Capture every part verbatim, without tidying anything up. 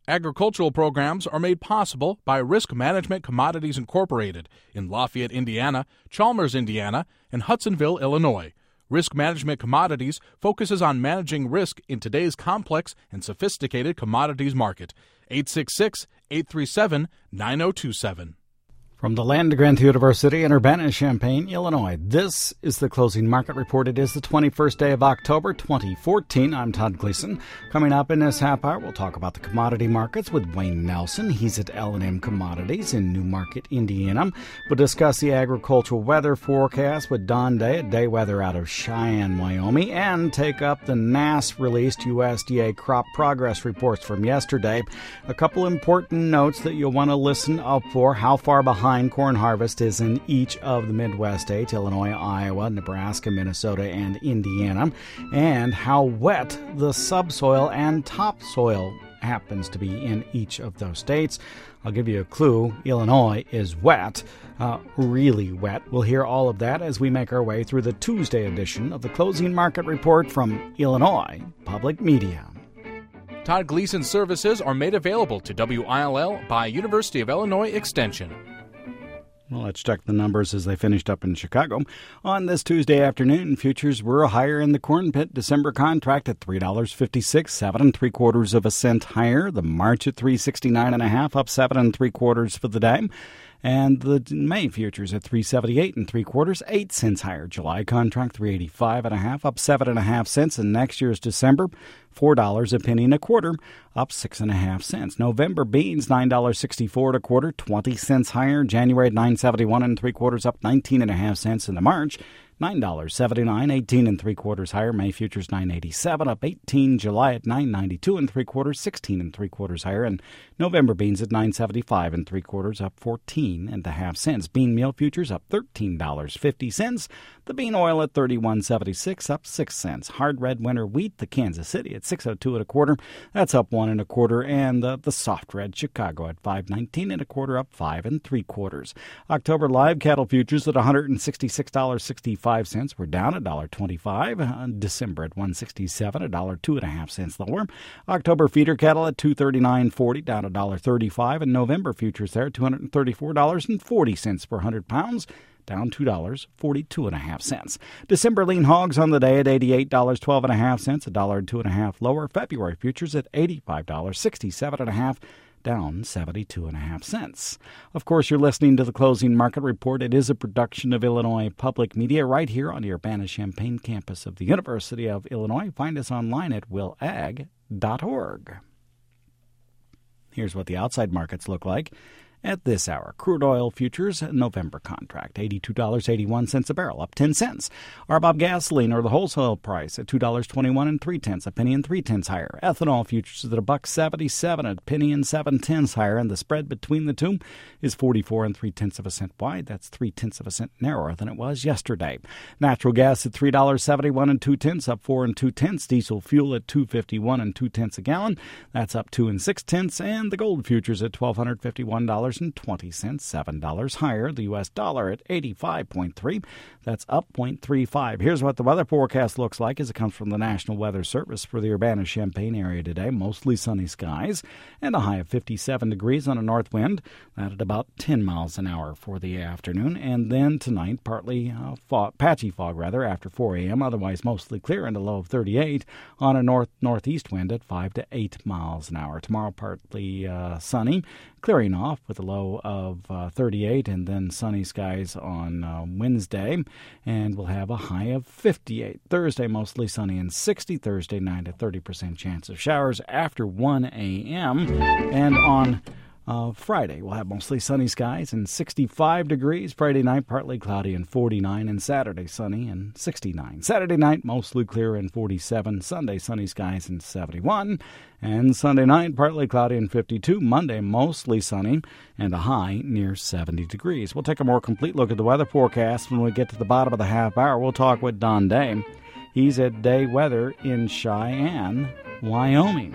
Agricultural programs are made possible by Risk Management Commodities Incorporated in Lafayette, Indiana, Chalmers, Indiana, and Hudsonville, Illinois. Risk Management Commodities focuses on managing risk in today's complex and sophisticated commodities market. eight six six, eight three seven, nine zero two seven. From the Land-Grant University in Urbana-Champaign, Illinois, this is the Closing Market Report. It is the twenty-first day of October, twenty fourteen. I'm Todd Gleason. Coming up in this half hour, we'll talk about the commodity markets with Wayne Nelson. He's at L and M Commodities in Newmarket, Indiana. We'll discuss the agricultural weather forecast with Don Day at Day Weather out of Cheyenne, Wyoming, and take up the N A S S-released U S D A crop progress reports from yesterday. A couple important notes that you'll want to listen up for: how far behind corn harvest is in each of the Midwest states, Illinois, Iowa, Nebraska, Minnesota, and Indiana, and how wet the subsoil and topsoil happens to be in each of those states. I'll give you a clue. Illinois is wet, uh, really wet. We'll hear all of that as we make our way through the Tuesday edition of the Closing Market Report from Illinois Public Media. Todd Gleason services are made available to W I L L by University of Illinois Extension. Well, let's check the numbers as they finished up in Chicago. On this Tuesday afternoon, futures were higher in the corn pit. December contract at three dollars and fifty-six cents, seven and three quarters of a cent higher. The March at three sixty-nine and a half, up seven and three quarters for the day. And the May futures at three seventy-eight and three quarters, eight cents higher. July contract three eighty-five and a half, up seven and a half cents. And next year's December, four dollars a penny and a quarter, up six and a half cents. November beans nine dollars and sixty-four and a quarter, twenty cents higher. January at nine seventy-one and three quarters, up nineteen and a half cents. In the March, nine dollars and seventy-nine, eighteen and three quarters higher. May futures nine eighty-seven, up eighteen. July at nine ninety-two and three quarters, sixteen and three quarters higher. And November beans at nine seventy-five and three quarters, up fourteen and a half cents. Bean meal futures up thirteen dollars and fifty cents. The bean oil at thirty-one seventy-six, up six cents. Hard red winter wheat, the Kansas City at six oh two and a quarter, that's up one and a quarter. And uh, the soft red Chicago at five nineteen and a quarter, up five and three quarters. October live cattle futures at one hundred sixty-six dollars and sixty-five cents. We're down a dollar twenty-five. Uh, December at one sixty-seven, a dollar two and a half cents lower. October feeder cattle at two thirty-nine forty, down a dollar thirty-five. And November futures there two hundred thirty-four dollars and forty cents per hundred pounds, down two dollars and forty-two and a half cents. December lean hogs on the day at eighty-eight dollars and twelve and a half cents, a dollar and two and a half lower. February futures at eighty-five dollars and sixty-seven and a half, down seventy-two and a half cents. Of course, you're listening to the Closing Market Report. It is a production of Illinois Public Media right here on the Urbana-Champaign campus of the University of Illinois. Find us online at will ag dot org. Here's what the outside markets look like at this hour. Crude oil futures, November contract, eighty-two dollars and eighty-one cents a barrel, up ten cents. R B O B gasoline, or the wholesale price, at two dollars and twenty-one and three cents, a penny and three tenths higher. Ethanol futures at a buck seventy-seven, a penny and seven tenths higher, and the spread between the two is forty-four and three tenths of a cent wide. That's three tenths of a cent narrower than it was yesterday. Natural gas at three dollars and seventy-one and two tenths, up four and two tenths. Diesel fuel at two fifty-one and two tenths a gallon, that's up two and six tenths. And the gold futures at twelve hundred fifty-one dollars and twenty cents, seven dollars higher. The U S dollar at eighty-five point three, that's up zero point three five. Here's what the weather forecast looks like as it comes from the National Weather Service for the Urbana-Champaign area today. Mostly sunny skies and a high of fifty-seven degrees on a north wind, that at about ten miles an hour for the afternoon. And then tonight, partly uh, fog, patchy fog rather, after four a.m., otherwise mostly clear, and a low of thirty-eight on a north-northeast wind at five to eight miles an hour. Tomorrow, partly uh, sunny, clearing off with a low of uh, thirty-eight, and then sunny skies on uh, Wednesday, and we'll have a high of fifty-eight. Thursday, mostly sunny and sixty. Thursday night, a thirty percent chance of showers after one a.m. And on Uh, Friday, we'll have mostly sunny skies and sixty-five degrees. Friday night, partly cloudy and forty-nine. And Saturday, sunny and sixty-nine. Saturday night, mostly clear and forty-seven. Sunday, sunny skies and seventy-one. And Sunday night, partly cloudy and fifty-two. Monday, mostly sunny and a high near seventy degrees. We'll take a more complete look at the weather forecast when we get to the bottom of the half hour. We'll talk with Don Day. He's at Day Weather in Cheyenne, Wyoming.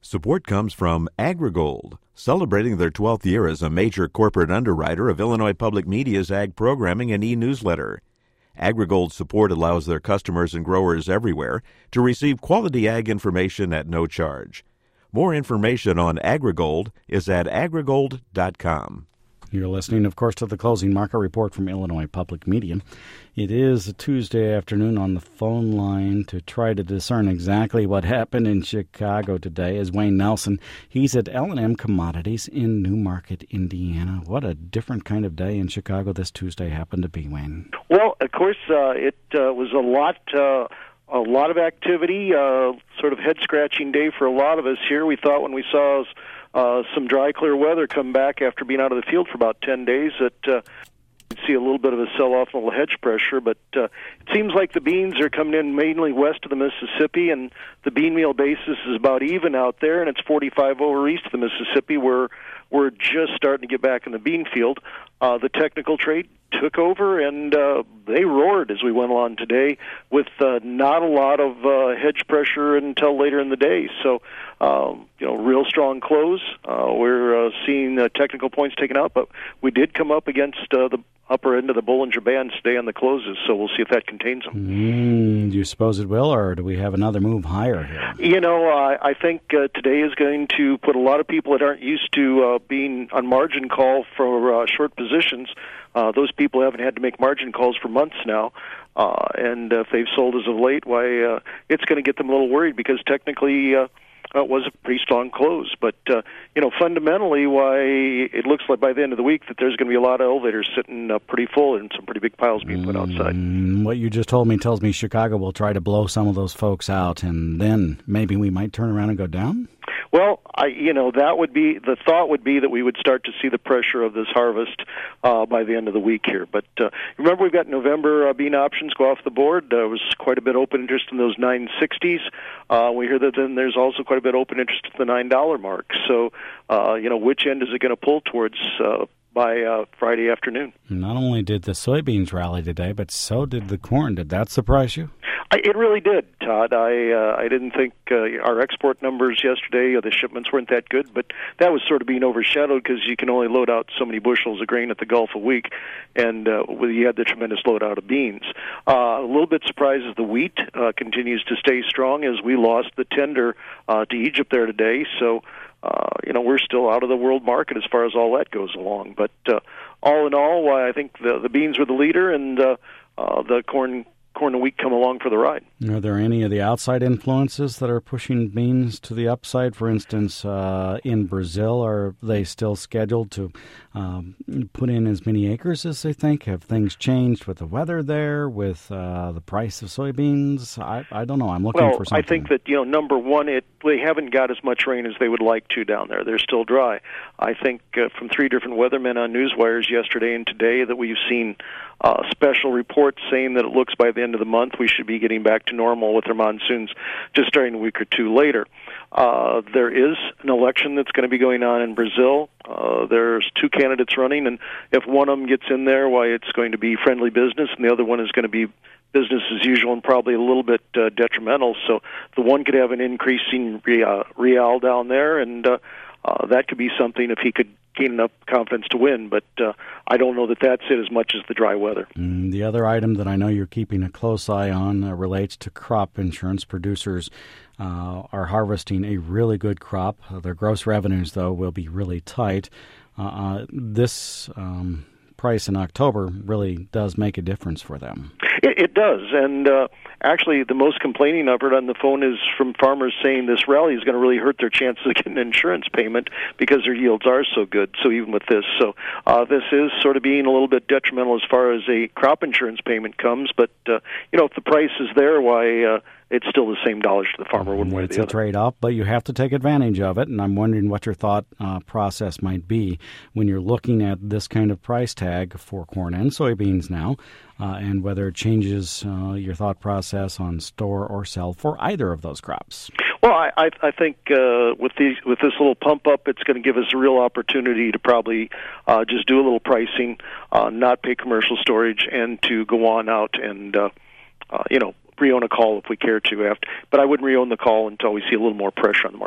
Support comes from AgriGold, celebrating their twelfth year as a major corporate underwriter of Illinois Public Media's ag programming and e-newsletter. AgriGold's support allows their customers and growers everywhere to receive quality ag information at no charge. More information on AgriGold is at agrigold dot com. You're listening, of course, to the Closing Market Report from Illinois Public Media. It is a Tuesday afternoon. On the phone line to try to discern exactly what happened in Chicago today is Wayne Nelson. He's at L and M Commodities in Newmarket, Indiana. What a different kind of day in Chicago this Tuesday happened to be, Wayne. Well, of course, uh, it uh, was a lot... Uh A lot of activity, uh, sort of head-scratching day for a lot of us here. We thought when we saw uh, some dry, clear weather come back after being out of the field for about ten days that uh, we'd see a little bit of a sell-off and a little hedge pressure. But uh, it seems like the beans are coming in mainly west of the Mississippi, and the bean meal basis is about even out there, and it's forty-five over east of the Mississippi where we're just starting to get back in the bean field. Uh, the technical trade took over, and uh, they roared as we went along today with uh, not a lot of uh, hedge pressure until later in the day. So, um, you know, real strong close. Uh, we're uh, seeing uh, technical points taken out, but we did come up against uh, the upper end of the Bollinger Bands today on the closes, so we'll see if that contains them. Mm, do you suppose it will, or do we have another move higher here? You know, uh, I think uh, today is going to put a lot of people that aren't used to uh, being on margin call for uh, short positions. Uh, those people haven't had to make margin calls for months now, uh, and uh, if they've sold as of late, why, uh, it's going to get them a little worried because technically uh, it was a pretty strong close. But, uh, you know, fundamentally, why it looks like by the end of the week that there's going to be a lot of elevators sitting uh, pretty full and some pretty big piles being put outside. Mm, what you just told me tells me Chicago will try to blow some of those folks out, and then maybe we might turn around and go down? Well, I, you know, that would be, the thought would be that we would start to see the pressure of this harvest uh, by the end of the week here. But uh, remember, we've got November uh, bean options go off the board. There was quite a bit of open interest in those nine sixties. Uh, we hear that then there's also quite a bit of open interest at the nine dollar mark. So, uh, you know, which end is it going to pull towards uh, by uh, Friday afternoon? Not only did the soybeans rally today, but so did the corn. Did that surprise you? I, it really did, Todd. I uh, I didn't think uh, our export numbers yesterday, uh, the shipments weren't that good, but that was sort of being overshadowed because you can only load out so many bushels of grain at the Gulf a week, and uh, you had the tremendous load out of beans. Uh, a little bit surprised as the wheat uh, continues to stay strong as we lost the tender uh, to Egypt there today, so uh, you know we're still out of the world market as far as all that goes along. But uh, all in all, I think the, the beans were the leader, and uh, uh, the corn corn and wheat come along for the ride. Are there any of the outside influences that are pushing beans to the upside? For instance, uh, in Brazil, are they still scheduled to um, put in as many acres as they think? Have things changed with the weather there, with uh, the price of soybeans? I, I don't know. I'm looking well, for something. I think that, you know, number one, it they haven't got as much rain as they would like to down there. They're still dry. I think uh, from three different weathermen on newswires yesterday and today that we've seen uh, special reports saying that it looks by the end of the month we should be getting back to normal with their monsoons just starting a week or two later. Uh, there is an election that's going to be going on in Brazil. Uh, there's two candidates running, and if one of them gets in there, why, it's going to be friendly business, and the other one is going to be business as usual and probably a little bit uh, detrimental. So the one could have an increasing real, real down there, and uh, uh, that could be something if he could gain enough confidence to win, but uh, I don't know that that's it as much as the dry weather. Mm, the other item that I know you're keeping a close eye on uh, relates to crop insurance. Producers uh, are harvesting a really good crop. Uh, their gross revenues, though, will be really tight. Uh, uh, this um, price in October really does make a difference for them. It, it does, and uh, actually the most complaining I've heard on the phone is from farmers saying this rally is going to really hurt their chances of getting an insurance payment because their yields are so good. So even with this, so uh, this is sort of being a little bit detrimental as far as a crop insurance payment comes. But uh, you know, if the price is there, why uh, it's still the same dollars to the farmer one way or the other. It's a trade-off, but you have to take advantage of it. And I'm wondering what your thought uh, process might be when you're looking at this kind of price tag for corn and soybeans now, uh, and whether it changes uh, your thought process on store or sell for either of those crops. Well, I, I, I think uh, with these with this little pump up, it's going to give us a real opportunity to probably uh, just do a little pricing, uh, not pay commercial storage, and to go on out and uh, uh, you know. re-own a call if we care to, after, but I wouldn't re-own the call until we see a little more pressure on the market.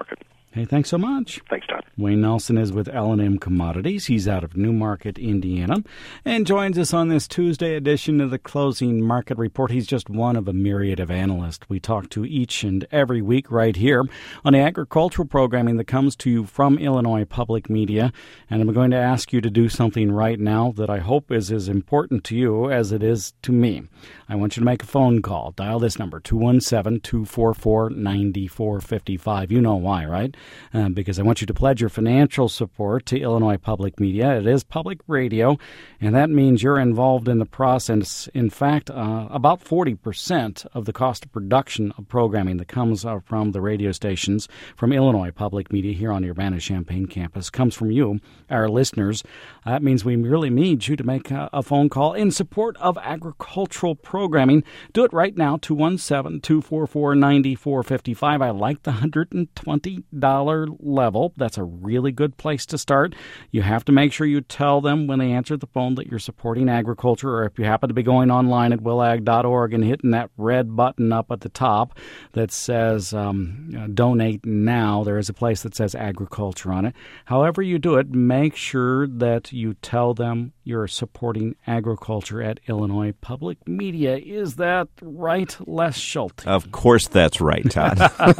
Hey, thanks so much. Thanks, Todd. Wayne Nelson is with L and M Commodities. He's out of Newmarket, Indiana, and joins us on this Tuesday edition of the Closing Market Report. He's just one of a myriad of analysts we talk to each and every week right here on the agricultural programming that comes to you from Illinois Public Media. And I'm going to ask you to do something right now that I hope is as important to you as it is to me. I want you to make a phone call. Dial this number, two one seven, two four four, nine four five five. You know why, right? Uh, because I want you to pledge your financial support to Illinois Public Media. It is public radio, and that means you're involved in the process. In fact, uh, about forty percent of the cost of production of programming that comes uh, from the radio stations from Illinois Public Media here on the Urbana-Champaign campus comes from you, our listeners. That means we really need you to make a, a phone call in support of agricultural programming. Do it right now, two one seven, two four four, nine four five five. I like the one hundred twenty dollars level. That's a really good place to start. You have to make sure you tell them when they answer the phone that you're supporting agriculture, or if you happen to be going online at will ag dot org and hitting that red button up at the top that says um, donate now, there is a place that says agriculture on it. However you do it, make sure that you tell them you're supporting agriculture at Illinois Public Media. Is that right, Les Schulte? Of course that's right, Todd.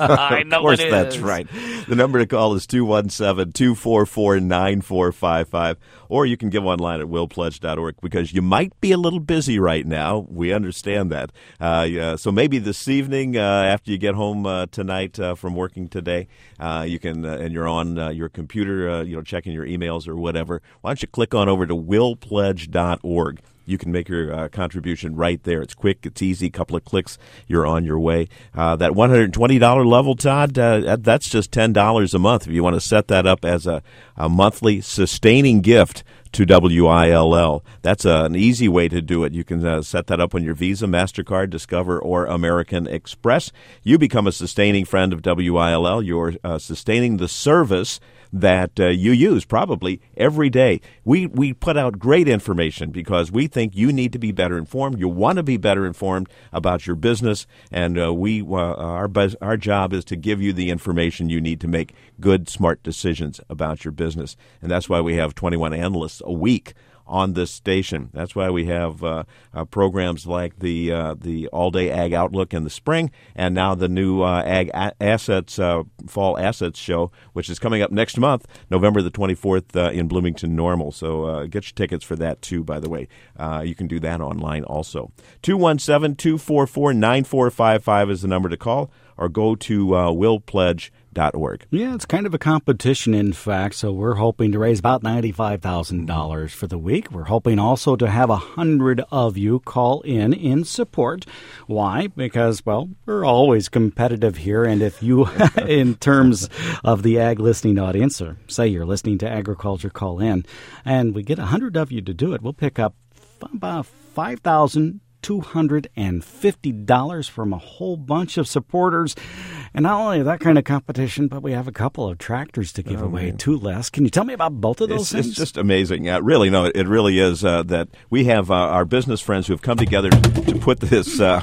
I know Of course it is. that's right. The number to call is two one seven, two four four, nine four five five, or you can give online at will pledge dot org, because you might be a little busy right now. We understand that. Uh, yeah, so maybe this evening, uh, after you get home uh, tonight uh, from working today, uh, you can, uh, and you're on uh, your computer, uh, you know, checking your emails or whatever, why don't you click on over to will pledge dot org. You can make your uh, contribution right there. It's quick. It's easy. A couple of clicks, you're on your way. Uh, that one hundred twenty dollars level, Todd, uh, that's just ten dollars a month. If you want to set that up as a, a monthly sustaining gift to W I L L, that's uh, an easy way to do it. You can uh, set that up on your Visa, MasterCard, Discover, or American Express. You become a sustaining friend of W I L L. You're uh, sustaining the service that uh, you use probably every day. We we put out great information because we think you need to be better informed. You want to be better informed about your business, and uh, we uh, our buzz, our job is to give you the information you need to make good, smart decisions about your business. And that's why we have twenty-one analysts a week on this station. That's why we have uh, uh, programs like the uh, the All Day Ag Outlook in the spring, and now the new uh, Ag a- Assets uh, Fall Assets Show, which is coming up next month, November the twenty-fourth uh, in Bloomington Normal. So uh, get your tickets for that too, by the way. Uh, you can do that online also. two one seven, two four four, nine four five five is the number to call, or go to uh, will pledge dot org. Yeah, it's kind of a competition, in fact, so we're hoping to raise about ninety-five thousand dollars for the week. We're hoping also to have one hundred of you call in in support. Why? Because, well, we're always competitive here, and if you, in terms of the ag listening audience, or say you're listening to agriculture, call in, and we get one hundred of you to do it, we'll pick up about five thousand two hundred fifty dollars from a whole bunch of supporters. And not only that kind of competition, but we have a couple of tractors to give oh, away, man. too, Les. Can you tell me about both of those it's, things? It's just amazing. Yeah, really, no, it really is uh, that we have uh, our business friends who have come together to put this uh,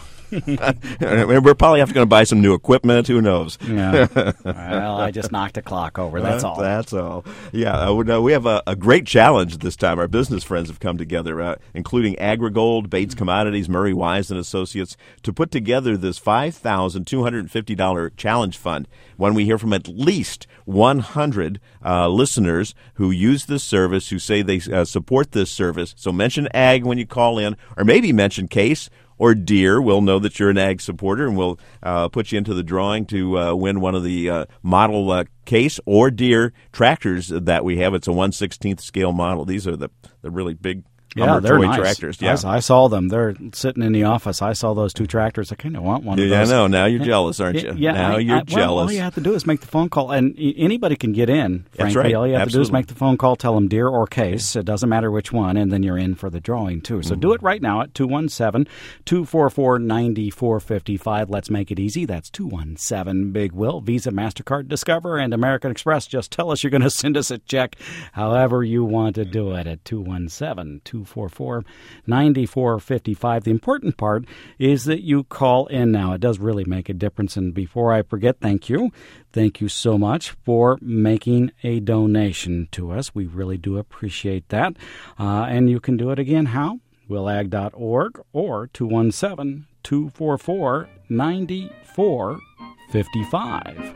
we're probably have to going to buy some new equipment. Who knows? Yeah. Well, I just knocked a clock over. That's all. That's all. Yeah. Uh, no, we have a, a great challenge this time. Our business friends have come together, uh, including AgriGold, Bates Commodities, Murray Wise and Associates, to put together this five thousand two hundred fifty dollars challenge fund. When we hear from at least one hundred uh, listeners who use this service, who say they uh, support this service, so mention ag when you call in, or maybe mention Case or Deere. We'll know that you're an ag supporter, and we'll uh, put you into the drawing to uh, win one of the uh, model uh, Case or Deere tractors that we have. It's a one sixteenth scale model. These are the, the really big Yeah, they're toy nice. tractors. Yeah. I, I saw them. They're sitting in the office. I saw those two tractors. I kind of want one of yeah, those. I know. Now you're jealous, aren't you? Yeah, now I, you're I, jealous. Well, all you have to do is make the phone call, and anybody can get in, frankly. That's right. All you have Absolutely. to do is make the phone call, tell them Deere or Case. It doesn't matter which one, and then you're in for the drawing, too. So mm-hmm. do it right now at two one seven, two four four, nine four five five. Let's make it easy. That's two one seven, Big Will. Visa, MasterCard, Discover, and American Express. Just tell us you're going to send us a check however you want to do it at two one seven, two two four four, nine four five five. The important part is that you call in now. It does really make a difference. And before I forget, thank you. Thank you so much for making a donation to us. We really do appreciate that. Uh, and you can do it again. How? will ag dot org or two one seven, two four four, nine four five five.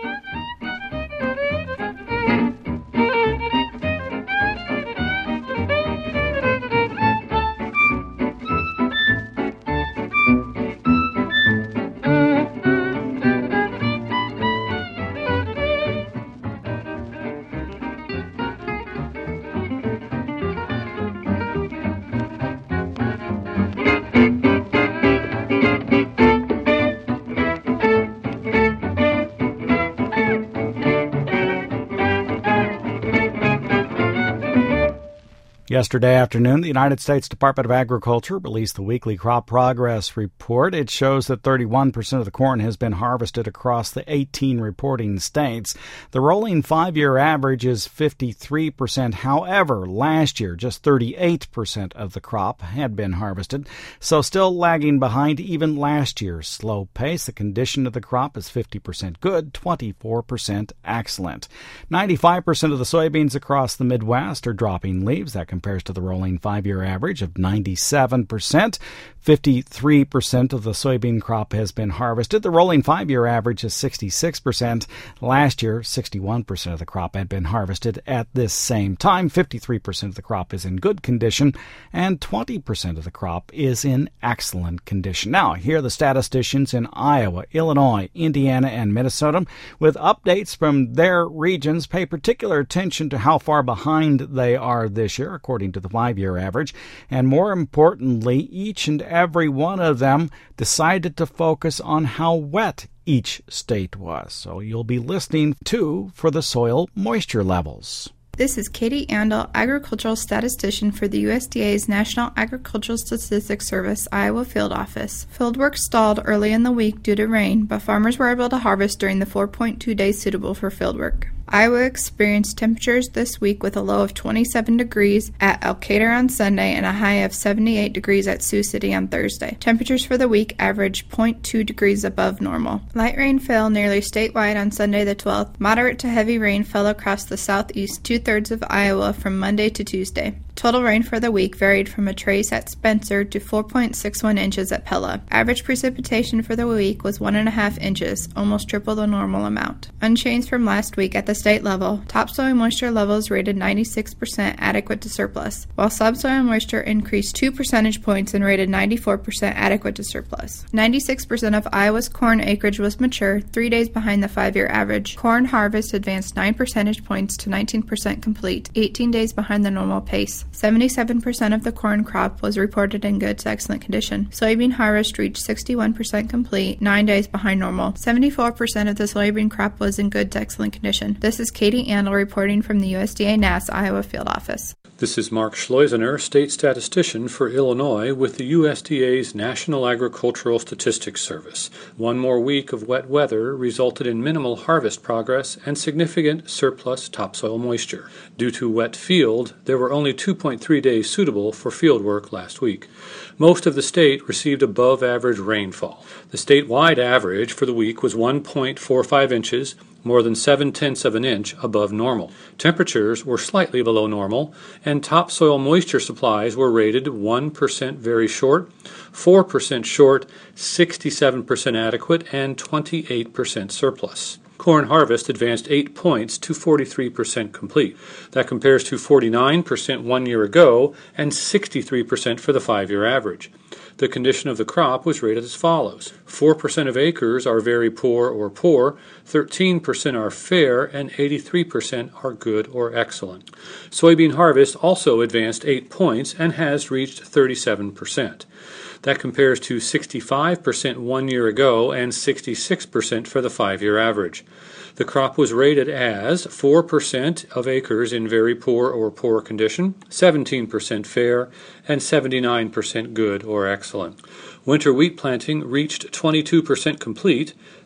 Yesterday afternoon, the United States Department of Agriculture released the weekly crop progress report. It shows that thirty-one percent of the corn has been harvested across the eighteen reporting states. The rolling five-year average is fifty-three percent. However, last year, just thirty-eight percent of the crop had been harvested, so still lagging behind even last year's slow pace. The condition of the crop is fifty percent good, twenty-four percent excellent. ninety-five percent of the soybeans across the Midwest are dropping leaves. That compares to the rolling five-year average of ninety-seven percent. fifty-three percent of the soybean crop has been harvested. The rolling five-year average is sixty-six percent. Last year, sixty-one percent of the crop had been harvested at this same time. fifty-three percent of the crop is in good condition, and twenty percent of the crop is in excellent condition. Now, here are the statisticians in Iowa, Illinois, Indiana, and Minnesota with updates from their regions. Pay particular attention to how far behind they are this year, according to the five-year average. And more importantly, each and every one of them decided to focus on how wet each state was. So you'll be listening to for the soil moisture levels. This is Katie Andel, agricultural statistician for the U S D A's National Agricultural Statistics Service Iowa Field Office. Fieldwork stalled early in the week due to rain, but farmers were able to harvest during the four point two days suitable for fieldwork. Iowa experienced temperatures this week with a low of twenty-seven degrees at Elkader on Sunday and a high of seventy-eight degrees at Sioux City on Thursday. Temperatures for the week averaged zero point two degrees above normal. Light rain fell nearly statewide on Sunday the twelfth. Moderate to heavy rain fell across the southeast two-thirds of Iowa from Monday to Tuesday. Total rain for the week varied from a trace at Spencer to four point six one inches at Pella. Average precipitation for the week was one point five inches, almost triple the normal amount. Unchanged from last week at the state level, topsoil moisture levels rated ninety-six percent adequate to surplus, while subsoil moisture increased two percentage points and rated ninety-four percent adequate to surplus. ninety-six percent of Iowa's corn acreage was mature, three days behind the five-year average. Corn harvest advanced nine percentage points to nineteen percent complete, eighteen days behind the normal pace. seventy-seven percent of the corn crop was reported in good to excellent condition. Soybean harvest reached sixty-one percent complete, nine days behind normal. seventy-four percent of the soybean crop was in good to excellent condition. This is Katie Andel reporting from the U S D A N A S Iowa Field Office. This is Mark Schleusener, State Statistician for Illinois with the U S D A's National Agricultural Statistics Service. One more week of wet weather resulted in minimal harvest progress and significant surplus topsoil moisture. Due to wet field, there were only two point three days suitable for field work last week. Most of the state received above-average rainfall. The statewide average for the week was one point four five inches, more than seven-tenths of an inch above normal. Temperatures were slightly below normal, and topsoil moisture supplies were rated one percent very short, four percent short, sixty-seven percent adequate, and twenty-eight percent surplus. Corn harvest advanced eight points to forty-three percent complete. That compares to forty-nine percent one year ago and sixty-three percent for the five-year average. The condition of the crop was rated as follows. four percent of acres are very poor or poor, thirteen percent are fair, and eighty-three percent are good or excellent. Soybean harvest also advanced eight points and has reached thirty-seven percent. That compares to sixty-five percent one year ago and sixty-six percent for the five-year average. The crop was rated as four percent of acres in very poor or poor condition, seventeen percent fair, and seventy-nine percent good or excellent. Winter wheat planting reached twenty-two percent complete,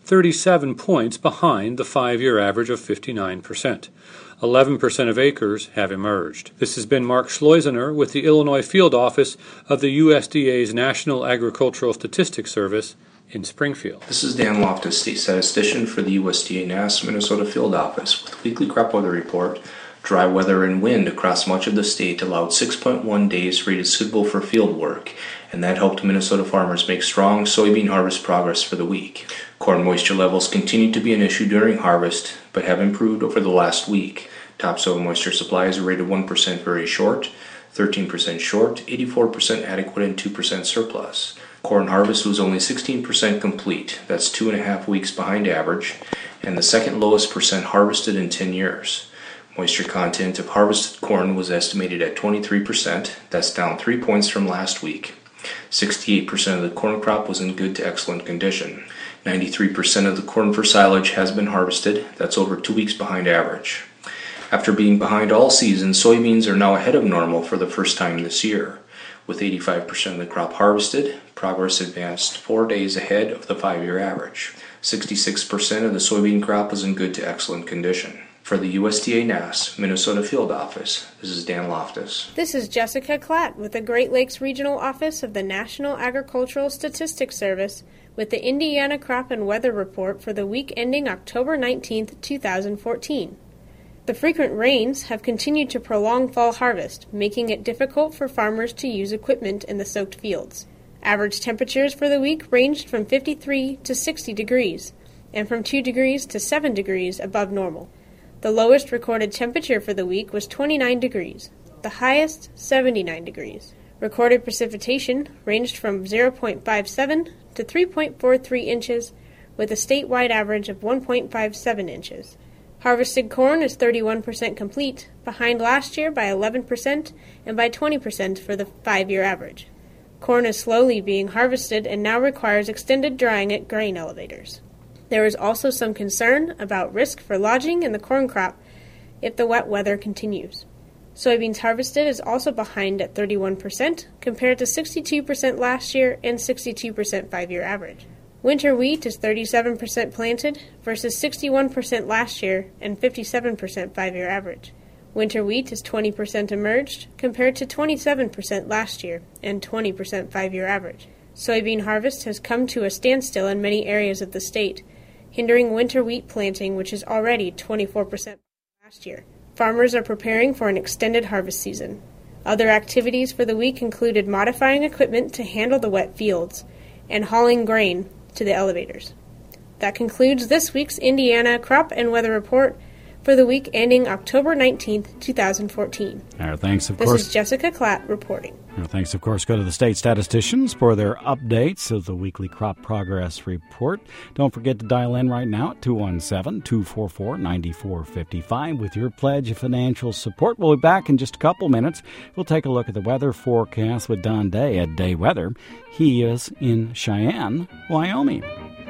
thirty-seven points behind the five-year average of fifty-nine percent. eleven percent of acres have emerged. This has been Mark Schleusener with the Illinois Field Office of the U S D A's National Agricultural Statistics Service in Springfield. This is Dan Loftus, State Statistician for the U S D A N A S Minnesota Field Office with Weekly Crop Weather Report. Dry weather and wind across much of the state allowed six point one days rated suitable for field work, and that helped Minnesota farmers make strong soybean harvest progress for the week. Corn moisture levels continued to be an issue during harvest, but have improved over the last week. Topsoil moisture supplies are rated one percent very short, thirteen percent short, eighty-four percent adequate, and two percent surplus. Corn harvest was only sixteen percent complete, that's two and a half weeks behind average, and the second lowest percent harvested in ten years. Moisture content of harvested corn was estimated at twenty-three percent, that's down three points from last week. sixty-eight percent of the corn crop was in good to excellent condition. ninety-three percent of the corn for silage has been harvested, that's over two weeks behind average. After being behind all season, soybeans are now ahead of normal for the first time this year. With eighty-five percent of the crop harvested, progress advanced four days ahead of the five-year average. sixty-six percent of the soybean crop was in good to excellent condition. For the U S D A N A S Minnesota Field Office, this is Dan Loftus. This is Jessica Klatt with the Great Lakes Regional Office of the National Agricultural Statistics Service with the Indiana Crop and Weather Report for the week ending October nineteenth, two thousand fourteen. The frequent rains have continued to prolong fall harvest, making it difficult for farmers to use equipment in the soaked fields. Average temperatures for the week ranged from fifty-three to sixty degrees, and from two degrees to seven degrees above normal. The lowest recorded temperature for the week was twenty-nine degrees, the highest seventy-nine degrees. Recorded precipitation ranged from zero point five seven to three point four three inches, with a statewide average of one point five seven inches. Harvested corn is thirty-one percent complete, behind last year by eleven percent and by twenty percent for the five-year average. Corn is slowly being harvested and now requires extended drying at grain elevators. There is also some concern about risk for lodging in the corn crop if the wet weather continues. Soybeans harvested is also behind at thirty-one percent compared to sixty-two percent last year and sixty-two percent five-year average. Winter wheat is thirty-seven percent planted versus sixty-one percent last year and fifty-seven percent five-year average. Winter wheat is twenty percent emerged compared to twenty-seven percent last year and twenty percent five-year average. Soybean harvest has come to a standstill in many areas of the state, hindering winter wheat planting, which is already twenty-four percent last year. Farmers are preparing for an extended harvest season. Other activities for the week included modifying equipment to handle the wet fields and hauling grain to the elevators. That concludes this week's Indiana Crop and Weather Report for the week ending October nineteenth, two thousand fourteen. Our thanks, of this course. This is Jessica Klatt reporting. Our thanks, of course, go to the state statisticians for their updates of the weekly crop progress report. Don't forget to dial in right now at two one seven, two four four, nine four five five with your pledge of financial support. We'll be back in just a couple minutes. We'll take a look at the weather forecast with Don Day at Day Weather. He is in Cheyenne, Wyoming.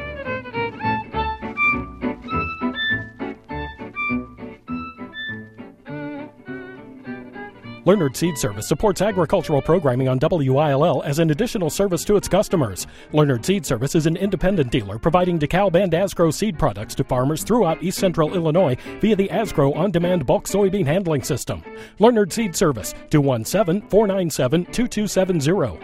Leonard Seed Service supports agricultural programming on W I L L as an additional service to its customers. Leonard Seed Service is an independent dealer providing DeKalb and Asgrow seed products to farmers throughout East Central Illinois via the Asgrow on-demand bulk soybean handling system. Leonard Seed Service, two one seven, four nine seven, two two seven zero.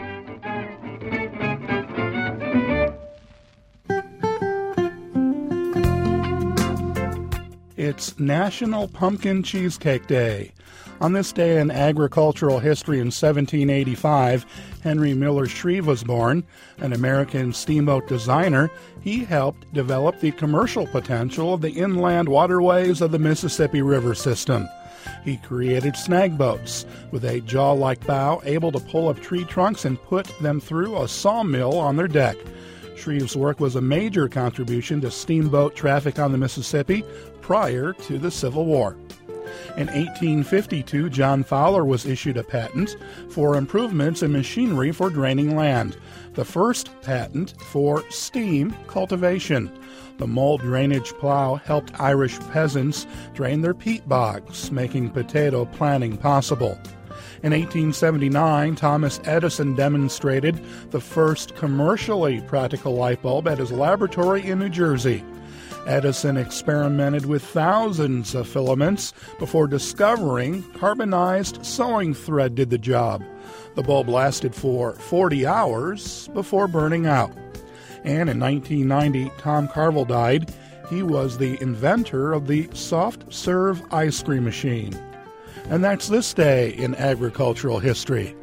It's National Pumpkin Cheesecake Day. On this day in agricultural history in seventeen eighty-five, Henry Miller Shreve was born. An American steamboat designer, he helped develop the commercial potential of the inland waterways of the Mississippi River system. He created snag boats with a jaw-like bow able to pull up tree trunks and put them through a sawmill on their deck. Shreve's work was a major contribution to steamboat traffic on the Mississippi prior to the Civil War. In eighteen fifty-two, John Fowler was issued a patent for improvements in machinery for draining land, the first patent for steam cultivation. The mole drainage plow helped Irish peasants drain their peat bogs, making potato planting possible. In eighteen seventy-nine, Thomas Edison demonstrated the first commercially practical light bulb at his laboratory in New Jersey. Edison experimented with thousands of filaments before discovering carbonized sewing thread did the job. The bulb lasted for forty hours before burning out. And in nineteen ninety, Tom Carville died. He was the inventor of the soft serve ice cream machine. And that's this day in agricultural history.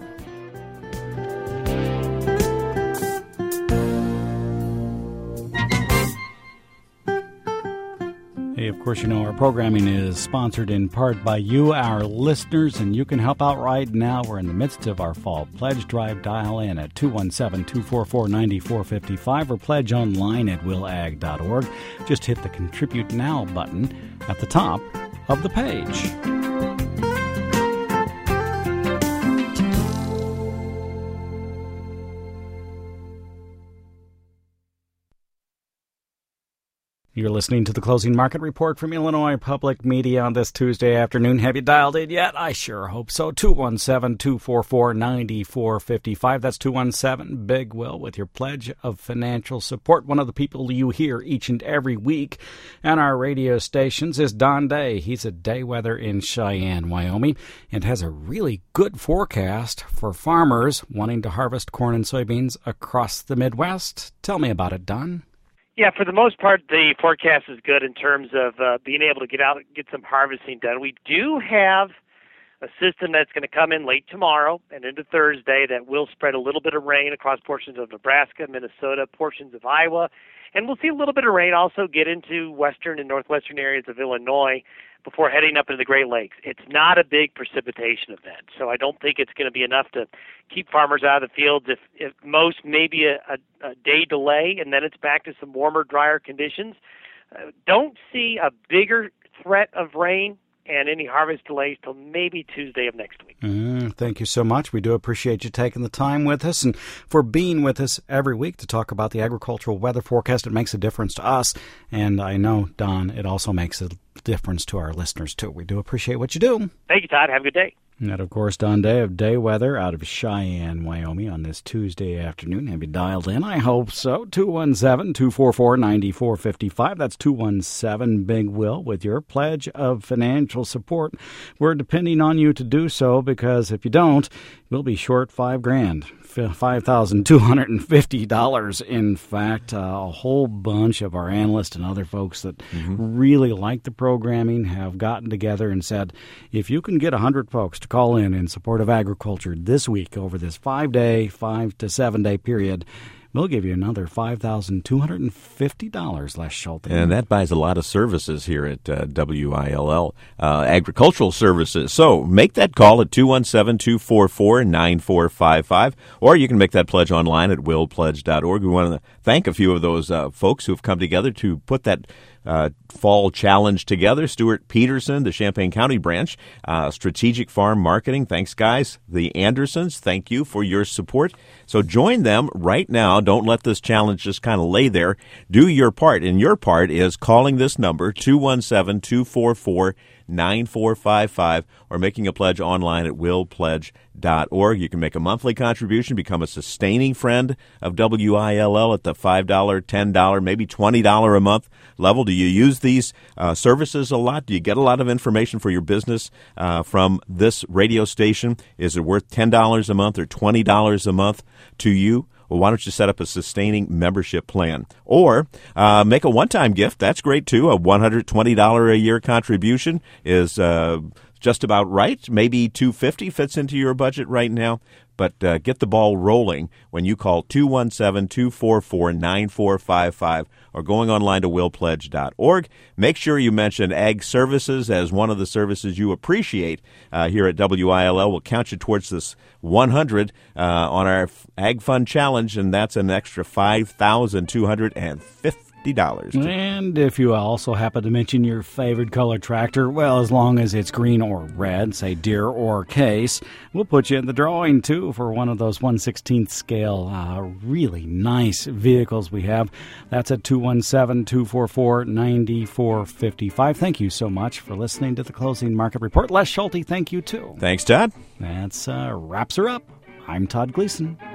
Hey, of course, you know our programming is sponsored in part by you, our listeners, and you can help out right now. We're in the midst of our fall pledge drive. Dial in at two one seven, two four four, nine four five five or pledge online at will ag dot org. Just hit the Contribute Now button at the top of the page. You're listening to the Closing Market Report from Illinois Public Media on this Tuesday afternoon. Have you dialed in yet? I sure hope so. two one seven, two four four, nine four five five. That's two one seven, Big Will with your pledge of financial support. One of the people you hear each and every week on our radio stations is Don Day. He's at Day Weather in Cheyenne, Wyoming, and has a really good forecast for farmers wanting to harvest corn and soybeans across the Midwest. Tell me about it, Don. Yeah, for the most part, the forecast is good in terms of uh, being able to get out, get some harvesting done. We do have a system that's going to come in late tomorrow and into Thursday that will spread a little bit of rain across portions of Nebraska, Minnesota, portions of Iowa, and we'll see a little bit of rain also get into western and northwestern areas of Illinois before heading up into the Great Lakes. It's not a big precipitation event, so I don't think it's going to be enough to keep farmers out of the fields. If, if most, maybe a, a, a day delay, and then it's back to some warmer, drier conditions. Uh, don't see a bigger threat of rain and any harvest delays till maybe Tuesday of next week. Mm, thank you so much. We do appreciate you taking the time with us and for being with us every week to talk about the agricultural weather forecast. It makes a difference to us, and I know, Don, it also makes a difference to our listeners, too. We do appreciate what you do. Thank you, Todd. Have a good day. And that, of course, Don Day of Day Weather out of Cheyenne, Wyoming on this Tuesday afternoon. Have you dialed in? I hope so. two one seven, two four four, nine four five five. That's two one seven, Big Will with your pledge of financial support. We're depending on you to do so because if you don't, we'll be short five grand. five thousand two hundred fifty dollars. In fact, uh, a whole bunch of our analysts and other folks that mm-hmm. really like the programming have gotten together and said, if you can get one hundred folks to call in in support of agriculture this week over this five-day, five to seven-day period, we'll give you another five thousand two hundred fifty dollars, Les Schulte. And that buys a lot of services here at uh, W I L L, uh, agricultural services. So make that call at two one seven, two four four, nine four five five, or you can make that pledge online at will pledge dot org. We want to thank a few of those uh, folks who have come together to put that Uh, fall challenge together. Stuart Peterson, the Champaign County branch, uh, Strategic Farm Marketing. Thanks, guys. The Andersons, thank you for your support. So join them right now. Don't let this challenge just kind of lay there. Do your part. And your part is calling this number, two one seven, two four four, nine four five five, or making a pledge online at will pledge dot org. You can make a monthly contribution, become a sustaining friend of W I L L at the five dollars, ten dollars, maybe twenty dollars a month level. Do you use these uh, services a lot? Do you get a lot of information for your business uh, from this radio station? Is it worth ten dollars a month or twenty dollars a month to you? Well, why don't you set up a sustaining membership plan? Or uh, make a one-time gift. That's great, too. A one hundred twenty dollars a year contribution is uh, just about right. Maybe two hundred fifty dollars fits into your budget right now. But uh, get the ball rolling when you call two one seven, two four four, nine four five five or going online to will pledge dot org. Make sure you mention Ag Services as one of the services you appreciate uh, here at W I L L. We'll count you towards this one hundred uh, on our Ag Fund Challenge, and that's an extra five thousand two hundred fifty dollars. And if you also happen to mention your favorite color tractor, well, as long as it's green or red, say Deere or Case, we'll put you in the drawing, too, for one of those one sixteenth scale uh, really nice vehicles we have. That's at two one seven, two four four, nine four five five. Thank you so much for listening to the Closing Market Report. Les Schulte, thank you, too. Thanks, Todd. That's uh, wraps her up. I'm Todd Gleason.